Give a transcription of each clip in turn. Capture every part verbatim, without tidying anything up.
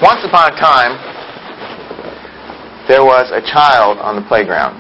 Once upon a time, there was a child on the playground.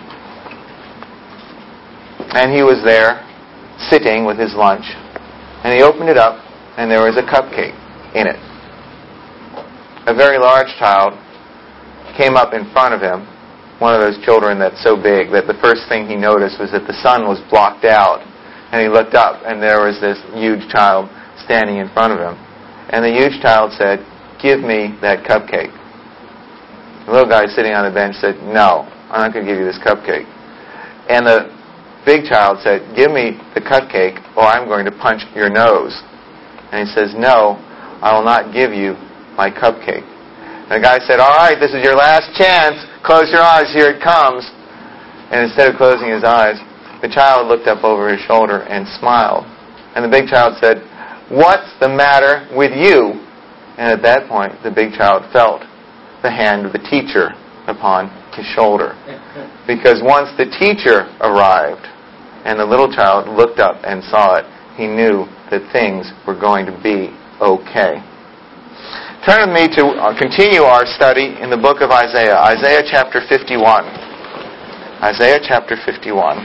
And he was there, sitting with his lunch. And he opened it up, and there was a cupcake in it. A very large child came up in front of him, one of those children that's so big that the first thing he noticed was that the sun was blocked out. And he looked up, and there was this huge child standing in front of him. And the huge child said, "Give me that cupcake." The little guy sitting on the bench said, "No, I'm not going to give you this cupcake." And the big child said, "Give me the cupcake or I'm going to punch your nose." And he says, "No, I will not give you my cupcake." And the guy said, "All right, this is your last chance. Close your eyes. Here it comes." And instead of closing his eyes, the child looked up over his shoulder and smiled. And the big child said, "What's the matter with you?" And at that point, the big child felt the hand of the teacher upon his shoulder. Because once the teacher arrived and the little child looked up and saw it, he knew that things were going to be okay. Turn with me to continue our study in the book of Isaiah. Isaiah chapter fifty-one. Isaiah chapter fifty-one.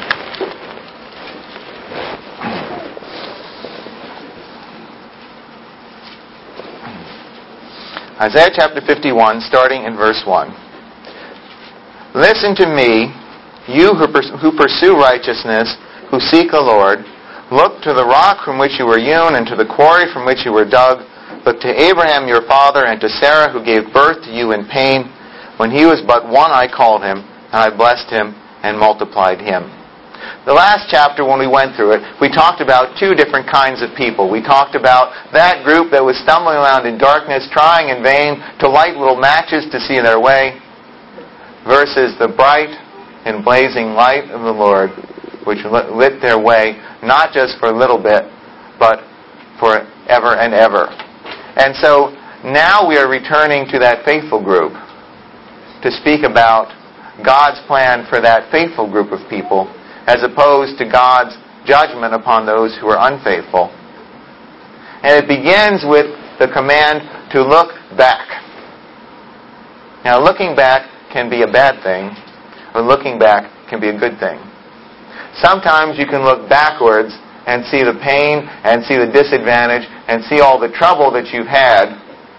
Isaiah chapter fifty-one, starting in verse one. "Listen to me, you who, pers- who pursue righteousness, who seek the Lord. Look to the rock from which you were hewn, and to the quarry from which you were dug. Look to Abraham your father, and to Sarah who gave birth to you in pain. When he was but one, I called him, and I blessed him and multiplied him." The last chapter, when we went through it, we talked about two different kinds of people. We talked about that group that was stumbling around in darkness, trying in vain to light little matches to see their way, versus the bright and blazing light of the Lord, which lit their way, not just for a little bit, but for ever and ever. And so now we are returning to that faithful group to speak about God's plan for that faithful group of people, as opposed to God's judgment upon those who are unfaithful. And it begins with the command to look back. Now, looking back can be a bad thing, or looking back can be a good thing. Sometimes you can look backwards and see the pain and see the disadvantage and see all the trouble that you've had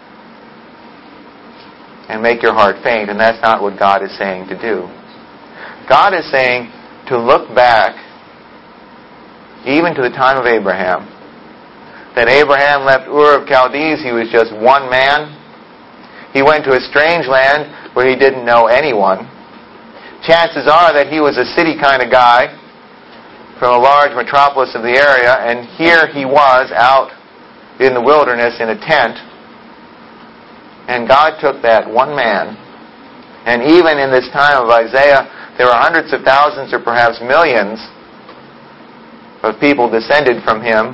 and make your heart faint, and that's not what God is saying to do. God is saying to look back, even to the time of Abraham. That Abraham left Ur of Chaldees, he was just one man. He went to a strange land where he didn't know anyone. Chances are that he was a city kind of guy from a large metropolis of the area, and here he was out in the wilderness in a tent. And God took that one man, and even in this time of Isaiah, there were hundreds of thousands or perhaps millions of people descended from him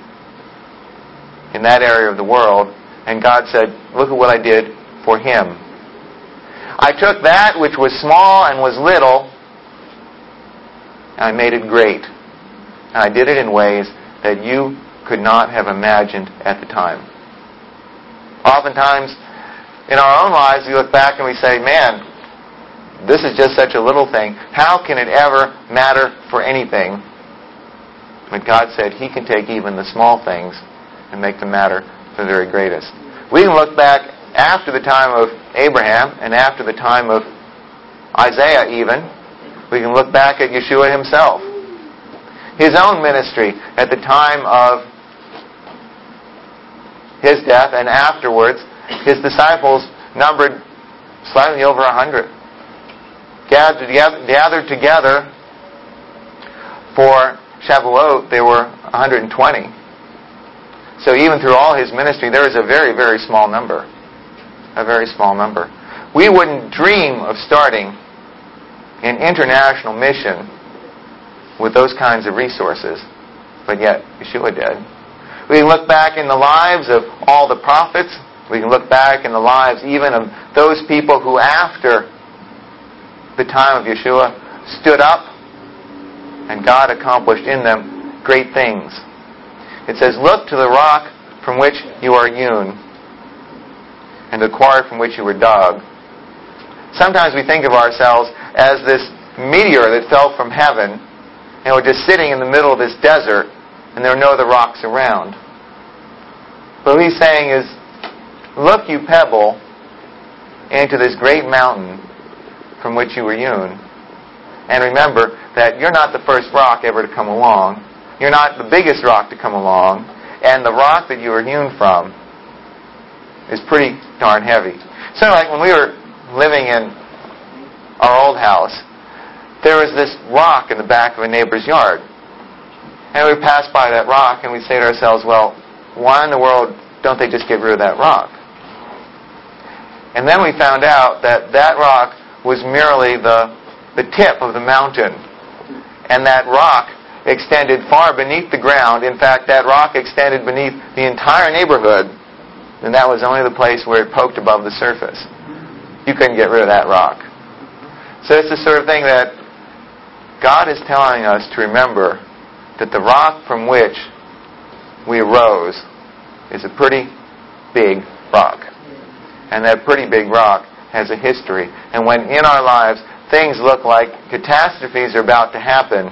in that area of the world. And God said, "Look at what I did for him. I took that which was small and was little, and I made it great. And I did it in ways that you could not have imagined at the time." Oftentimes, in our own lives, we look back and we say, "Man, this is just such a little thing. How can it ever matter for anything?" But God said He can take even the small things and make them matter for the very greatest. We can look back after the time of Abraham and after the time of Isaiah even. We can look back at Yeshua himself. His own ministry at the time of his death and afterwards, his disciples numbered slightly over a hundred. Gathered, gathered together for Shavuot, they were one hundred twenty. So even through all his ministry, there is a very, very small number. A very small number. We wouldn't dream of starting an international mission with those kinds of resources, but yet Yeshua did. We can look back in the lives of all the prophets. We can look back in the lives even of those people who, after the time of Yeshua, stood up, and God accomplished in them great things. It says, "Look to the rock from which you are hewn." and the quarry from which you were dug. Sometimes we think of ourselves as this meteor that fell from heaven, and we're just sitting in the middle of this desert, and there are no other rocks around. But what he's saying is, look, you pebble, into this great mountain from which you were hewn. And remember that you're not the first rock ever to come along. You're not the biggest rock to come along. And the rock that you were hewn from is pretty darn heavy. So like when we were living in our old house, there was this rock in the back of a neighbor's yard. And we passed by that rock and we'd say to ourselves, well, why in the world don't they just get rid of that rock? And then we found out that that rock was merely the, the tip of the mountain. And that rock extended far beneath the ground. In fact, that rock extended beneath the entire neighborhood. And that was only the place where it poked above the surface. You couldn't get rid of that rock. So it's the sort of thing that God is telling us to remember that the rock from which we arose is a pretty big rock. And that pretty big rock has a history. And when in our lives things look like catastrophes are about to happen,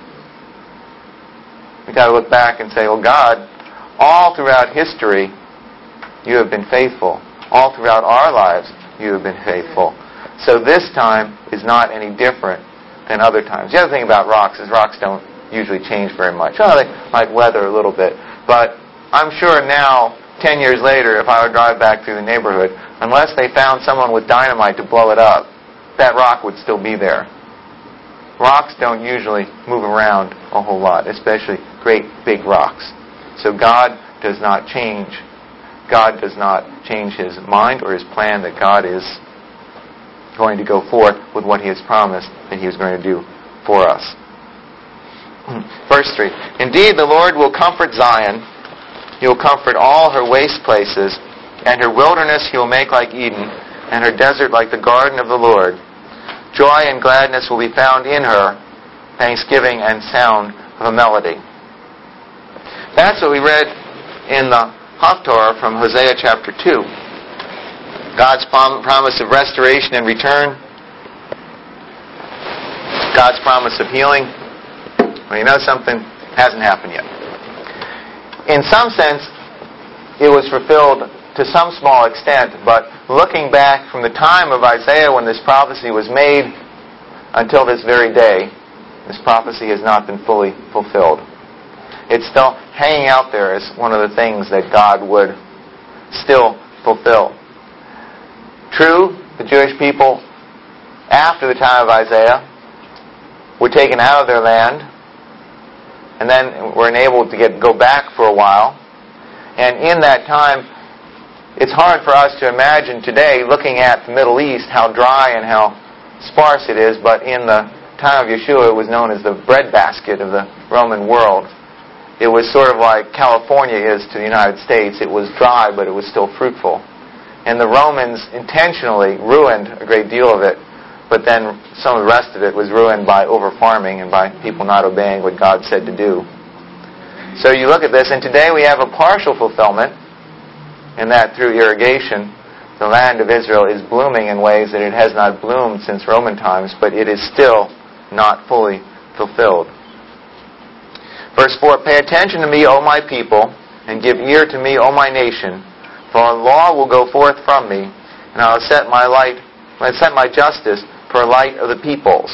we've got to look back and say, well, God, all throughout history, you have been faithful. All throughout our lives, you have been faithful. So this time is not any different than other times. The other thing about rocks is rocks don't usually change very much. Oh, they might weather a little bit. But I'm sure now, ten years later, if I would drive back through the neighborhood, unless they found someone with dynamite to blow it up, that rock would still be there. Rocks don't usually move around a whole lot, especially great big rocks. So God does not change. God does not change His mind or His plan that God is going to go forth with what He has promised that He was going to do for us. Verse three. Indeed, the Lord will comfort Zion. He will comfort all her waste places, and her wilderness He will make like Eden, and her desert like the garden of the Lord. Joy and gladness will be found in her, thanksgiving and sound of a melody. That's what we read in the Haftorah from Hosea chapter two. God's promise of restoration and return. God's promise of healing. Well, you know something? Hasn't happened yet. In some sense, it was fulfilled to some small extent, but looking back from the time of Isaiah when this prophecy was made until this very day, this prophecy has not been fully fulfilled. It's still hanging out there as one of the things that God would still fulfill. True, the Jewish people, after the time of Isaiah, were taken out of their land, and then were enabled to get go back for a while. And in that time, it's hard for us to imagine today, looking at the Middle East, how dry and how sparse it is, but in the time of Yeshua, it was known as the breadbasket of the Roman world. It was sort of like California is to the United States. It was dry, but it was still fruitful. And the Romans intentionally ruined a great deal of it, but then some of the rest of it was ruined by over-farming and by people not obeying what God said to do. So you look at this, and today we have a partial fulfillment, in that through irrigation, the land of Israel is blooming in ways that it has not bloomed since Roman times, but it is still not fully fulfilled. Verse four, Pay attention to me, O my people, and give ear to me, O my nation, for a law will go forth from me, and I will set my light, I will set my justice for a light of the peoples.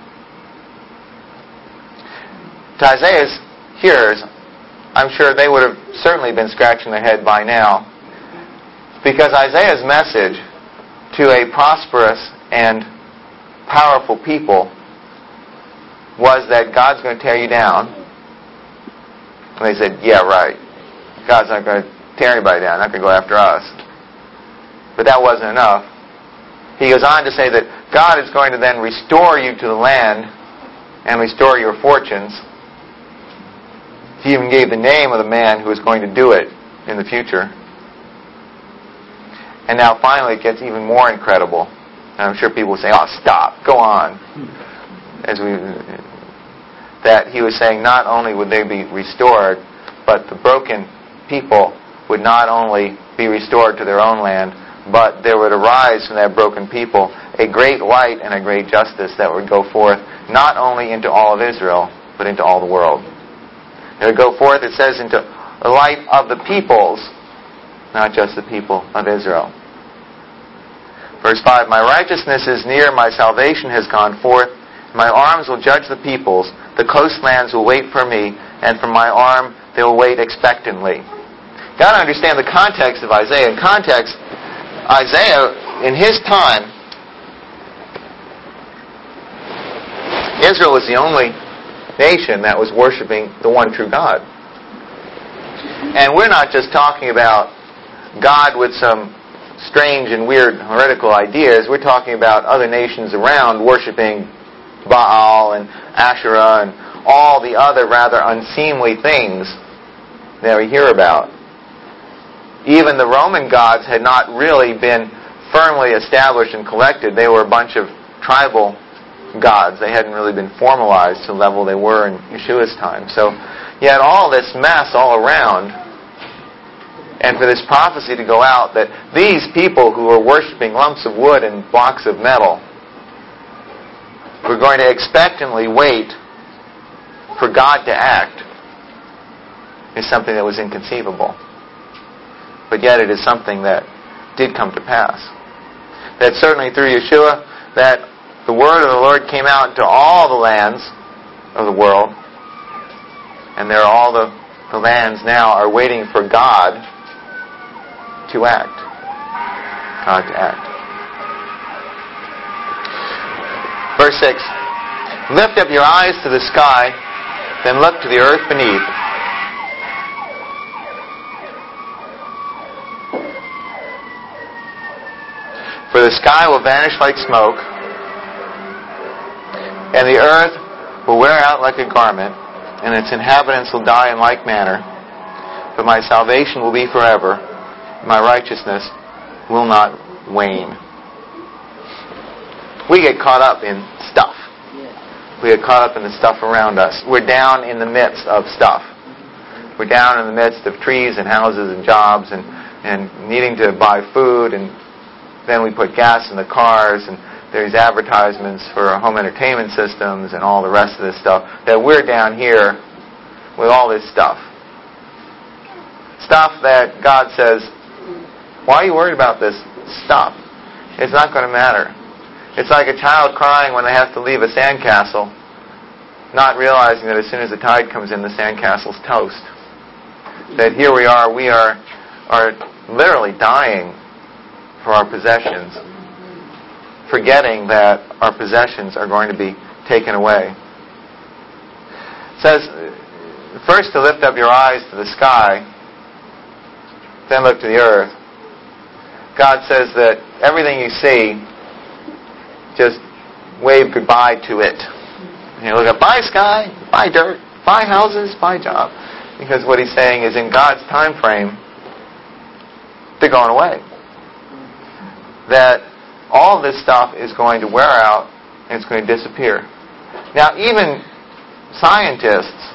To Isaiah's hearers, I'm sure they would have certainly been scratching their head by now, because Isaiah's message to a prosperous and powerful people was that God's going to tear you down. And they said, yeah, right. God's not going to tear anybody down. Not going to go after us. But that wasn't enough. He goes on to say that God is going to then restore you to the land and restore your fortunes. He even gave the name of the man who was going to do it in the future. And now finally it gets even more incredible. And I'm sure people will say, oh, stop, go on. As we, that he was saying not only would they be restored, but the broken people would not only be restored to their own land, but there would arise from that broken people a great light and a great justice that would go forth not only into all of Israel, but into all the world. It would go forth, it says, into the light of the peoples, not just the people of Israel. Verse five, my righteousness is near, my salvation has gone forth, my arms will judge the peoples, the coastlands will wait for me, and from my arm they will wait expectantly. You've got to understand the context of Isaiah. In context, Isaiah, in his time, Israel was the only nation that was worshiping the one true God. And we're not just talking about God with some strange and weird heretical ideas. We're talking about other nations around worshiping Baal and Asherah and all the other rather unseemly things that we hear about. Even the Roman gods had not really been firmly established and collected. They were a bunch of tribal gods. They hadn't really been formalized to the level they were in Yeshua's time. So you had all this mess all around, and for this prophecy to go out that these people who were worshiping lumps of wood and blocks of metal were going to expectantly wait for God to act is something that was inconceivable. But yet it is something that did come to pass. That certainly through Yeshua, that the word of the Lord came out to all the lands of the world, and there are all the, the lands now are waiting for God to act. God to act. Verse six, lift up your eyes to the sky, then look to the earth beneath. For the sky will vanish like smoke, and the earth will wear out like a garment, and its inhabitants will die in like manner. But my salvation will be forever, my righteousness will not wane. We get caught up in stuff. We get caught up in the stuff around us. We're down in the midst of stuff. We're down in the midst of trees and houses and jobs and, and needing to buy food, and then we put gas in the cars, and there's advertisements for home entertainment systems and all the rest of this stuff, that we're down here with all this stuff. Stuff that God says, why are you worried about this stuff? It's not going to matter. It's like a child crying when they have to leave a sandcastle, not realizing that as soon as the tide comes in, the sandcastle's toast. That here we are, we are, are literally dying for our possessions, forgetting that our possessions are going to be taken away. It says, first to lift up your eyes to the sky, then look to the earth. God says that everything you see, just wave goodbye to it. You know, look at, buy sky, buy dirt, buy houses, buy job. Because what he's saying is in God's time frame, they're going away. That all this stuff is going to wear out and it's going to disappear. Now, even scientists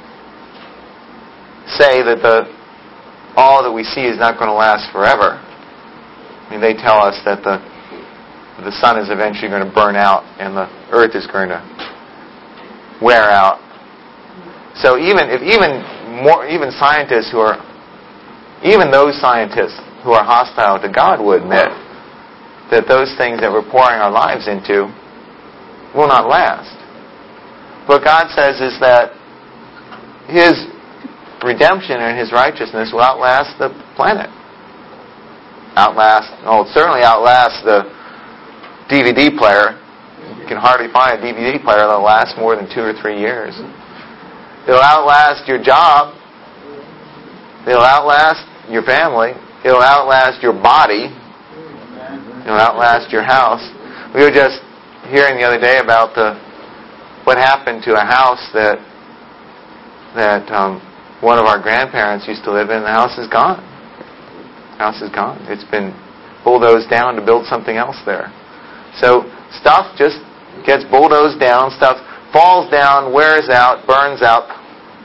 say that the all that we see is not going to last forever. I mean, they tell us that the the sun is eventually going to burn out and the earth is going to wear out. So even if even more even scientists who are even those scientists who are hostile to God would admit that those things that we're pouring our lives into will not last. What God says is that His redemption and His righteousness will outlast the planet. Outlast, oh, it certainly outlasts the D V D player. You can hardly find a D V D player that will last more than two or three years. It'll outlast your job. It'll outlast your family. It'll outlast your body. It'll outlast your house. We were just hearing the other day about the what happened to a house that that um, one of our grandparents used to live in. The house is gone. The house is gone. It's been bulldozed down to build something else there. So stuff just gets bulldozed down. Stuff falls down, wears out, burns out,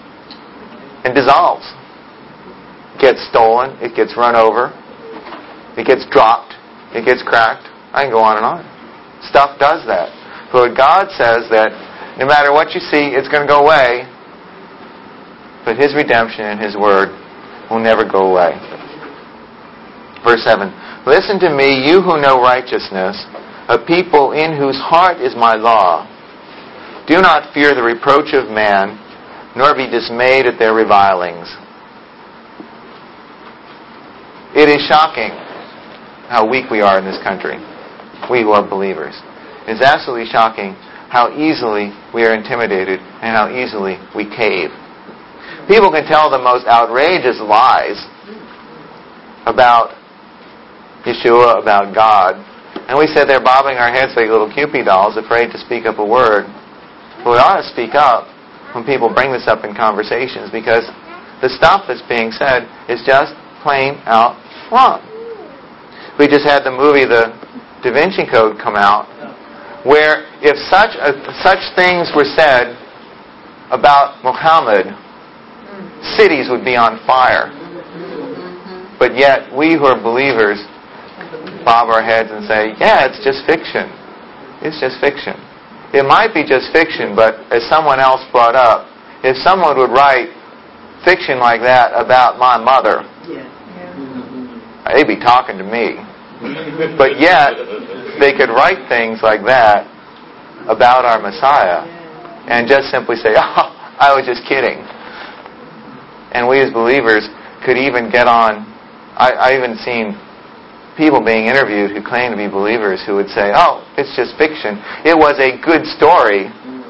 and dissolves. It gets stolen. It gets run over. It gets dropped. It gets cracked. I can go on and on. Stuff does that. But God says that no matter what you see, it's going to go away. But His redemption and His Word will never go away. Verse seven. Listen to me, you who know righteousness, a people in whose heart is my law. Do not fear the reproach of man, nor be dismayed at their revilings. It is shocking how weak we are in this country, we who are believers. It's absolutely shocking how easily we are intimidated and how easily we cave. People can tell the most outrageous lies about Yeshua, about God, and we sit there bobbing our heads like little Cupid dolls, afraid to speak up a word. But we ought to speak up when people bring this up in conversations, because the stuff that's being said is just plain out wrong. We just had the movie The Da Vinci Code come out, where if such a, such things were said about Muhammad, cities would be on fire. But yet, we who are believers bob our heads and say, yeah, it's just fiction. It's just fiction. It might be just fiction, but as someone else brought up, if someone would write fiction like that about my mother, yeah. Yeah. they'd be talking to me. But yet, they could write things like that about our Messiah and just simply say, oh, I was just kidding. And we as believers could even get on. I, I even seen people being interviewed who claim to be believers who would say, oh, it's just fiction. It was a good story.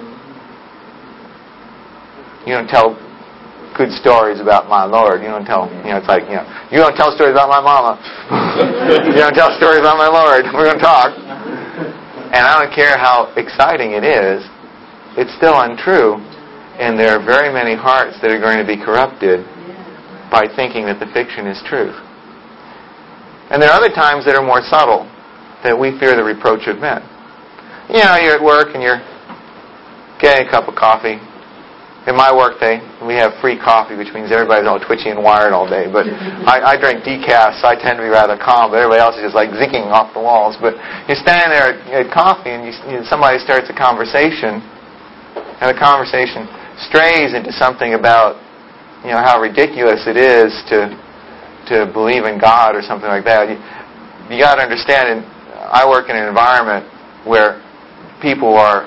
You don't tell good stories about my Lord. You don't tell, you know, it's like, you know, you don't tell stories about my mama. You don't tell stories about my Lord. We're going to talk. And I don't care how exciting it is, it's still untrue. And there are very many hearts that are going to be corrupted by thinking that the fiction is truth. And there are other times that are more subtle, that we fear the reproach of men. You know, you're at work and you're getting a cup of coffee. In my work day, we have free coffee, which means everybody's all twitchy and wired all day. But I, I drink decaf, so I tend to be rather calm. But everybody else is just like zigging off the walls. But you're standing there at, at coffee and you, you know, somebody starts a conversation, and the conversation strays into something about, you know, how ridiculous it is to to believe in God or something like that. You, you got to understand, and I work in an environment where people are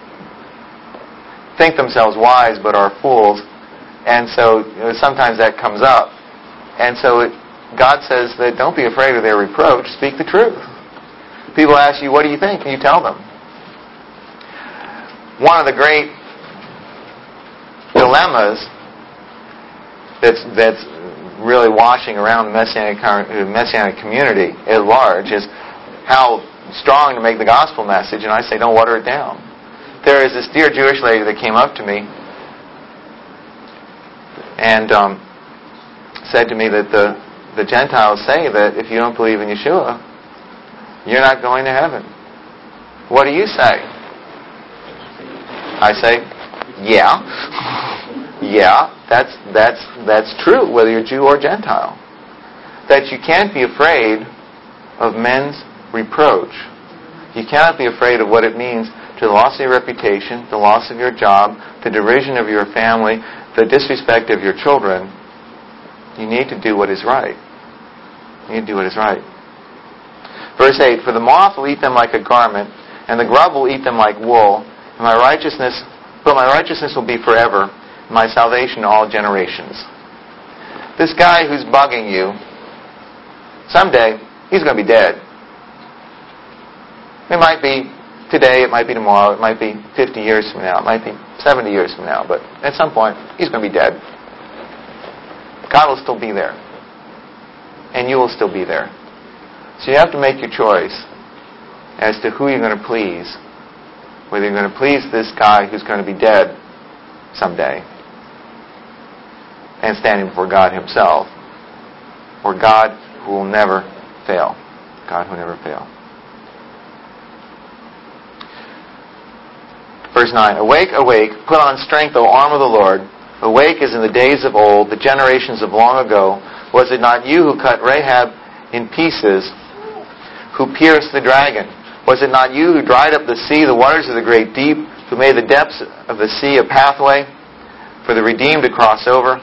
think themselves wise but are fools, and so you know, sometimes that comes up. And so it, God says that don't be afraid of their reproach, speak the truth. People ask you, what do you think? And you tell them. One of the great dilemmas that's that's really washing around the Messianic, Messianic community at large is how strong to make the gospel message, and I say don't water it down. There is this dear Jewish lady that came up to me and um, said to me that the, the Gentiles say that if you don't believe in Yeshua, you're not going to heaven. What do you say? I say, yeah. Yeah, that's that's that's true, whether you're Jew or Gentile. That you can't be afraid of men's reproach. You cannot be afraid of what it means to the loss of your reputation, the loss of your job, the derision of your family, the disrespect of your children. You need to do what is right. You need to do what is right. Verse eight, for the moth will eat them like a garment, and the grub will eat them like wool, and my righteousness, but my righteousness will be forever, my salvation to all generations. This guy who's bugging you, someday, he's going to be dead. It might be today, it might be tomorrow, it might be fifty years from now, it might be seventy years from now, but at some point, he's going to be dead. God will still be there. And you will still be there. So you have to make your choice as to who you're going to please. Whether you're going to please this guy who's going to be dead someday and standing before God Himself, or God who will never fail. God who will never fail. Verse nine, awake, awake, put on strength, O arm of the Lord. Awake as in the days of old, the generations of long ago. Was it not you who cut Rahab in pieces, who pierced the dragon? Was it not you who dried up the sea, the waters of the great deep, who made the depths of the sea a pathway for the redeemed to cross over?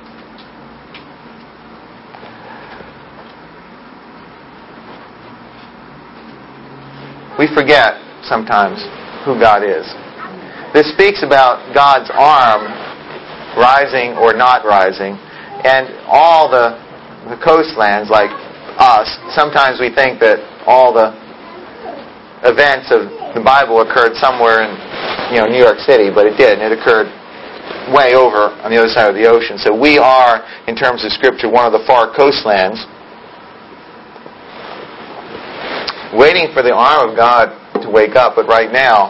We forget sometimes who God is. This speaks about God's arm rising or not rising, and all the, the coastlands like us. Sometimes we think that all the events of the Bible occurred somewhere in, you know, New York City, but it didn't. It occurred way over on the other side of the ocean. So we are, in terms of Scripture, one of the far coastlands, waiting for the arm of God to wake up. But right now,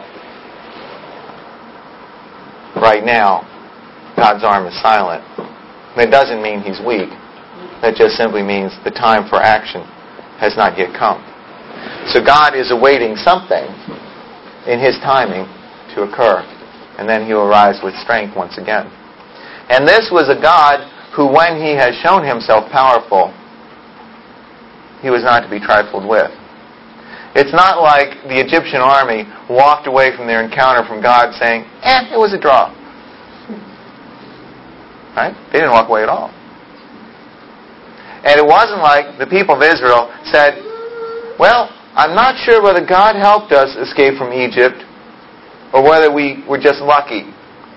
right now, God's arm is silent. That doesn't mean He's weak. That just simply means the time for action has not yet come. So God is awaiting something in His timing to occur. And then He will rise with strength once again. And this was a God who, when He has shown Himself powerful, He was not to be trifled with. It's not like the Egyptian army walked away from their encounter from God saying, eh, it was a draw. Right? They didn't walk away at all. And it wasn't like the people of Israel said, well, I'm not sure whether God helped us escape from Egypt or whether we were just lucky.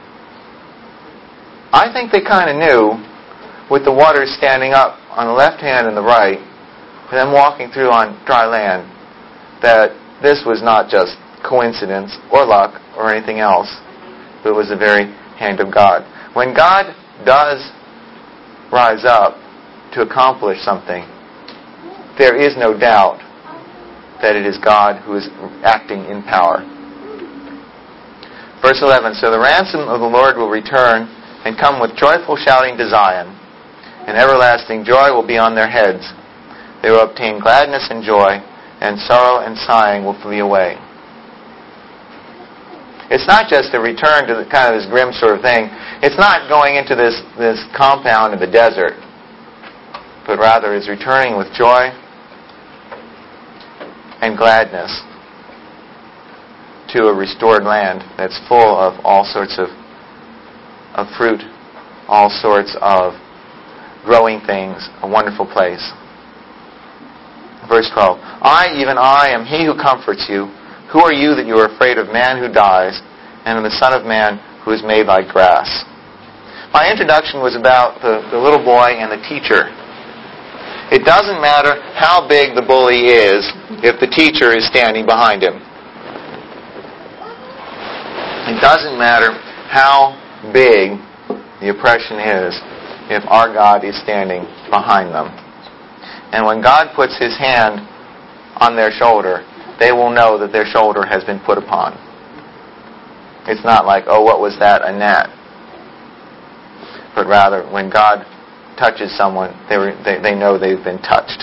I think they kind of knew, with the waters standing up on the left hand and the right, and them walking through on dry land, that this was not just coincidence or luck or anything else, but it was the very hand of God. When God does rise up to accomplish something, there is no doubt that it is God who is acting in power. Verse eleven, so the ransom of the Lord will return and come with joyful shouting to Zion, and everlasting joy will be on their heads. They will obtain gladness and joy, and sorrow and sighing will flee away. It's not just a return to the, kind of this grim sort of thing. It's not going into this, this compound in the desert, but rather is returning with joy and gladness to a restored land that's full of all sorts of, of fruit, all sorts of growing things, a wonderful place. Verse twelve, I, even I, am He who comforts you. Who are you that you are afraid of man who dies, and of the Son of Man who is made like grass? My introduction was about the, the little boy and the teacher. It doesn't matter how big the bully is if the teacher is standing behind him. It doesn't matter how big the oppression is if our God is standing behind them. And when God puts His hand on their shoulder, they will know that their shoulder has been put upon. It's not like, oh, what was that? A gnat. But rather, when God touches someone, they, they, they know they've been touched.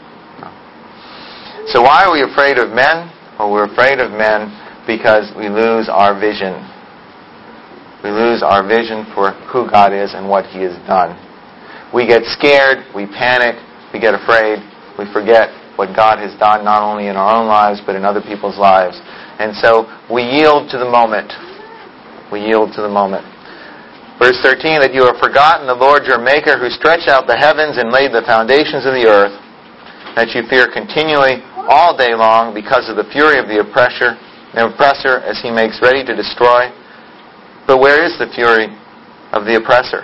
So why are we afraid of men? Well, we're afraid of men because we lose our vision. We lose our vision for who God is and what He has done. We get scared, we panic, we get afraid, we forget what God has done not only in our own lives but in other people's lives. And so we yield to the moment. We yield to the moment. Verse thirteen, that you have forgotten the Lord your Maker who stretched out the heavens and laid the foundations of the earth, that you fear continually all day long because of the fury of the oppressor, the oppressor as he makes ready to destroy. But where is the fury of the oppressor?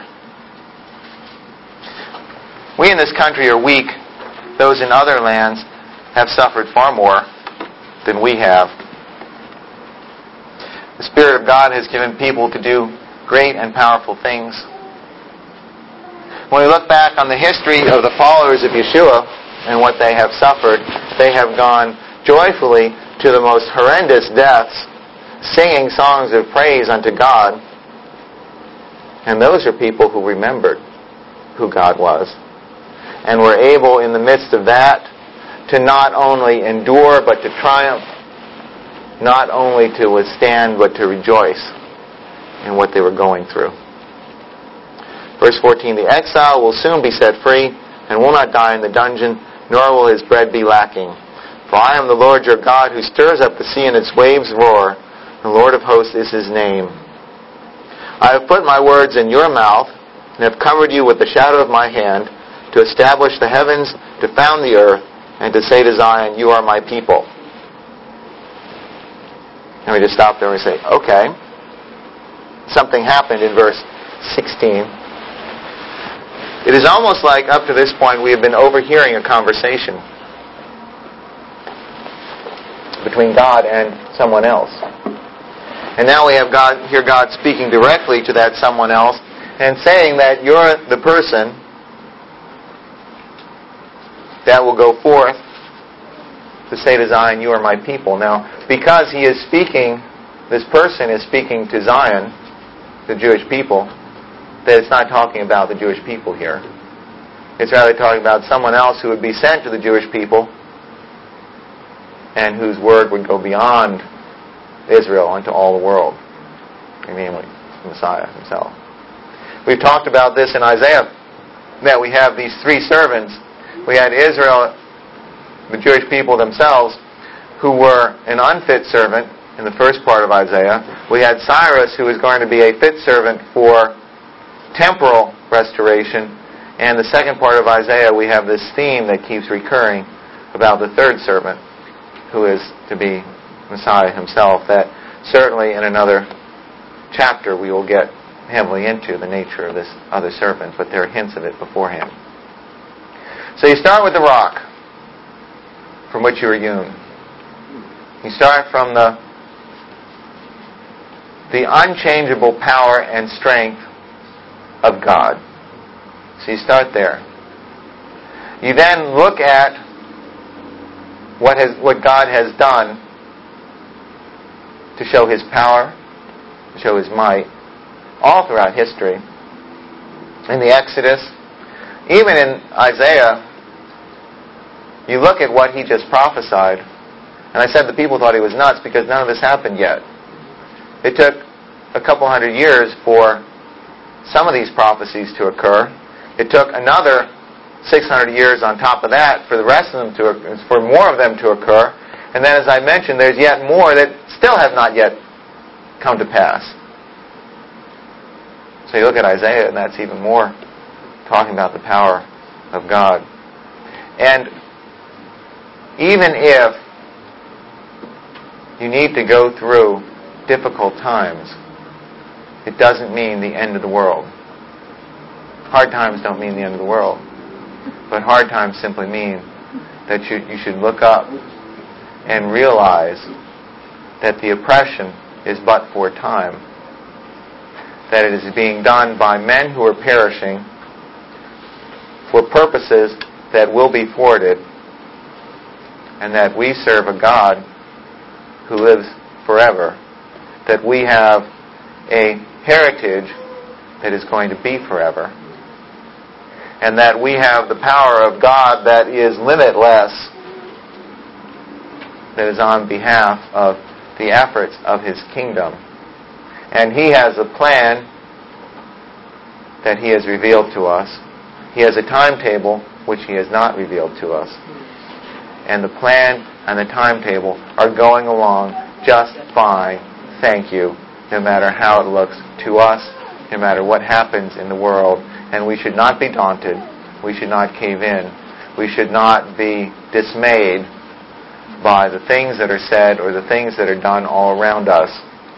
We in this country are weak. Those in other lands have suffered far more than we have. The Spirit of God has given people to do great and powerful things. When we look back on the history of the followers of Yeshua and what they have suffered, they have gone joyfully to the most horrendous deaths, singing songs of praise unto God. And those are people who remembered who God was, and were able in the midst of that to not only endure but to triumph, not only to withstand but to rejoice in what they were going through. Verse fourteen, the exile will soon be set free and will not die in the dungeon, nor will his bread be lacking. For I am the Lord your God, who stirs up the sea and its waves roar. The Lord of hosts is his name. I have put my words in your mouth, and have covered you with the shadow of my hand, to establish the heavens, to found the earth, and to say to Zion, you are my people. And we just stop there and we say, okay. Something happened in verse sixteen. It is almost like up to this point we have been overhearing a conversation between God and someone else. And now we have God, hear God speaking directly to that someone else and saying that you're the person that will go forth to say to Zion, you are my people. Now, because he is speaking, this person is speaking to Zion, the Jewish people, that it's not talking about the Jewish people here. It's rather talking about someone else who would be sent to the Jewish people and whose word would go beyond Israel into all the world, namely the Messiah himself. We've talked about this in Isaiah, that we have these three servants. We had Israel, the Jewish people themselves, who were an unfit servant in the first part of Isaiah. We had Cyrus, who was going to be a fit servant for temporal restoration. And the second part of Isaiah, we have this theme that keeps recurring about the third servant, who is to be Messiah himself, that certainly in another chapter we will get heavily into the nature of this other serpent, but there are hints of it beforehand. So you start with the rock from which you were hewn. You start from the the unchangeable power and strength of God. So you start there. You then look at what has what God has done to show his power, to show his might, all throughout history. In the Exodus, even in Isaiah, you look at what he just prophesied, and I said the people thought he was nuts because none of this happened yet. It took a couple hundred years for some of these prophecies to occur. It took another six hundred years on top of that for the rest of them to, for more of them to occur. And then, as I mentioned, there's yet more that still have not yet come to pass. So you look at Isaiah, and that's even more talking about the power of God. And even if you need to go through difficult times, it doesn't mean the end of the world. Hard times don't mean the end of the world. But hard times simply mean that you, you should look up and realize that the oppression is but for time. That it is being done by men who are perishing for purposes that will be thwarted, and that we serve a God who lives forever, that we have a heritage that is going to be forever, and that we have the power of God that is limitless, that is on behalf of the efforts of his kingdom. And he has a plan that he has revealed to us. He has a timetable which he has not revealed to us. And the plan and the timetable are going along just fine, thank you, no matter how it looks to us, no matter what happens in the world. And we should not be daunted. We should not cave in. We should not be dismayed by the things that are said or the things that are done all around us,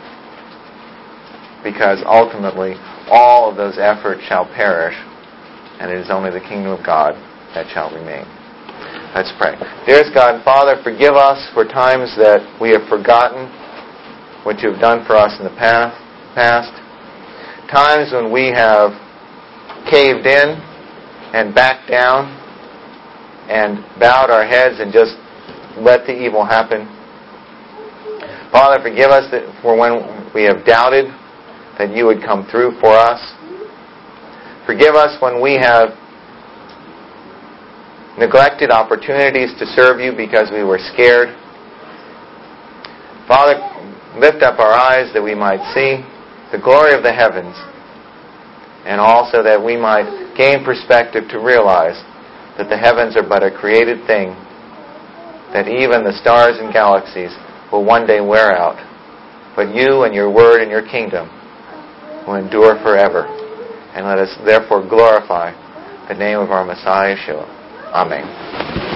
because ultimately all of those efforts shall perish, and it is only the kingdom of God that shall remain. Let's pray. Dearest God and Father, forgive us for times that we have forgotten what you have done for us in the past, times when we have caved in and backed down and bowed our heads and just let the evil happen. Father, forgive us for when we have doubted that you would come through for us. Forgive us when we have neglected opportunities to serve you because we were scared. Father, lift up our eyes that we might see the glory of the heavens, and also that we might gain perspective to realize that the heavens are but a created thing, that even the stars and galaxies will one day wear out, but you and your word and your kingdom will endure forever. And let us therefore glorify the name of our Messiah, Yeshua. Amen.